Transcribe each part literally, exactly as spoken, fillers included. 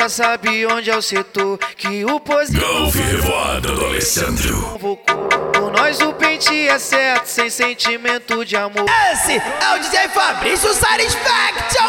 já sabe onde é o setor que o pose. Golfe Revoada do Alessandro. Com nós o pente é certo, sem sentimento de amor. Esse é o D J Fabrício Satisfaction.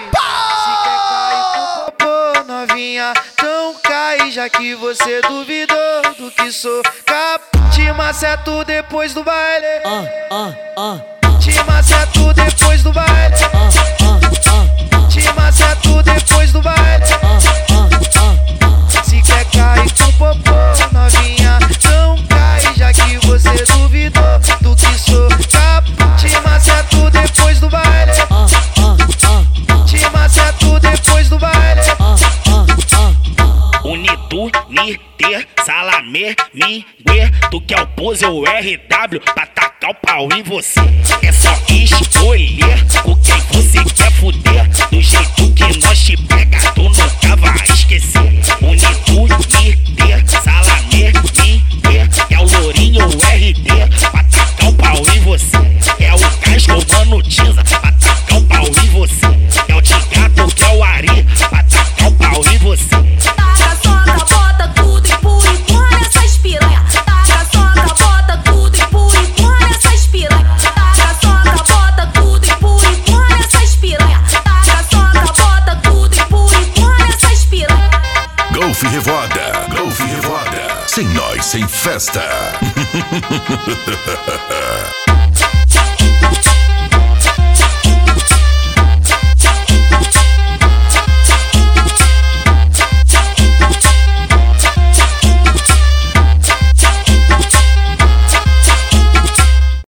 Pô, novinha, então cai, já que você duvidou do que sou capaz. Te maceto depois do baile. Ah, ah, ah. Te maceto depois do baile. Ah, ah, ah. Te maceto depois do baile. Ah, ah, ah. Se quer cair com popô, novinha, não cai, já que você duvidou do que sou capaz. Te maceto depois do baile. Ah, ah, ah. Te maceto depois do baile. Ah, ah, ah. Unitu, Niter, Salamé, Mingue. Tu quer o pose ou o R W pra tacar o pau em você. É só escolher com quem você quer fuder. Do jeito que nós te pega, tu nunca vai esquecer. Unitu, Niter, Salamé, Mingue. É o Lourinho, o R D pra tacar o pau em você. É o Casco, Mano Tiza pra tacar o pau em você. É o Tigato, que é o Ari pra tacar o pau em você. Taca, soca, bota tudo, empurra, empurra nessas piranha. Taca, soca, bota tudo, empurra, empurra nessas piranha. Taca, soca, bota tudo, empurra, empurra nessas piranha. Taca, soca, bota tudo, empurra, empurra nessas piranha. Golfe Revoada. Golfe Revoada. Sem nós, sem festa.